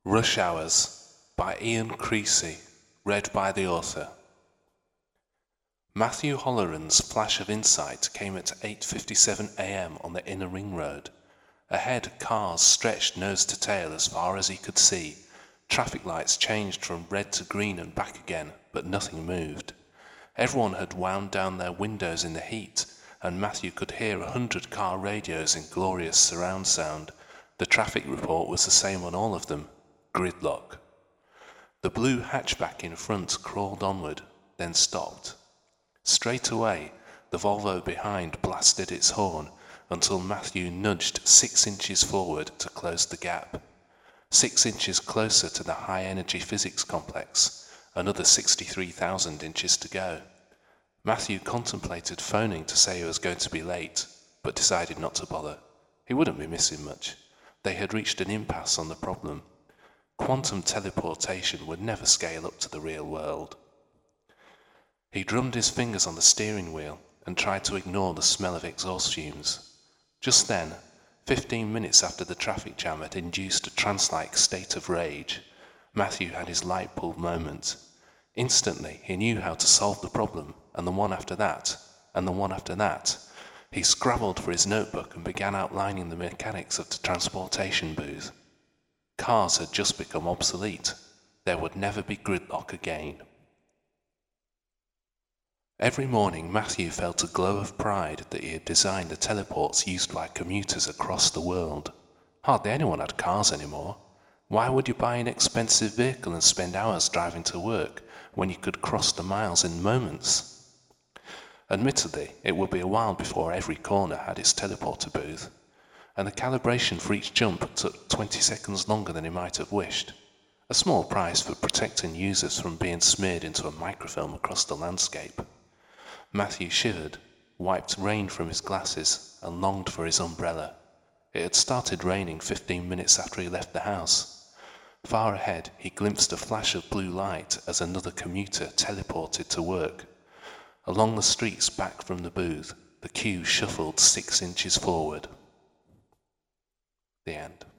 Rush Hours by Ian Creasy, read by the author. Matthew Holleran's flash of insight came at 8:57 a.m. on the inner ring road. Ahead, cars stretched nose to tail as far as he could see. Traffic lights changed from red to green and back again, but nothing moved. Everyone had wound down their windows in the heat, and Matthew could hear 100 car radios in glorious surround sound. The traffic report was the same on all of them. Gridlock. The blue hatchback in front crawled onward, then stopped. Straight away, the Volvo behind blasted its horn until Matthew nudged 6 inches forward to close the gap. 6 inches closer to the high-energy physics complex, another 63,000 inches to go. Matthew contemplated phoning to say he was going to be late, but decided not to bother. He wouldn't be missing much. They had reached an impasse on the problem. Quantum teleportation would never scale up to the real world. He drummed his fingers on the steering wheel and tried to ignore the smell of exhaust fumes. Just then, 15 minutes after the traffic jam had induced a trance-like state of rage, Matthew had his light bulb moment. Instantly, he knew how to solve the problem, and the one after that, and the one after that. He scrabbled for his notebook and began outlining the mechanics of the transportation booth. Cars had just become obsolete. There would never be gridlock again. Every morning Matthew felt a glow of pride that he had designed the teleports used by commuters across the world. Hardly anyone had cars anymore. Why would you buy an expensive vehicle and spend hours driving to work when you could cross the miles in moments? Admittedly, it would be a while before every corner had its teleporter booth, and the calibration for each jump took 20 seconds longer than he might have wished. A small price for protecting users from being smeared into a microfilm across the landscape. Matthew shivered, wiped rain from his glasses, and longed for his umbrella. It had started raining 15 minutes after he left the house. Far ahead, he glimpsed a flash of blue light as another commuter teleported to work. Along the streets back from the booth, the queue shuffled 6 inches forward. The end.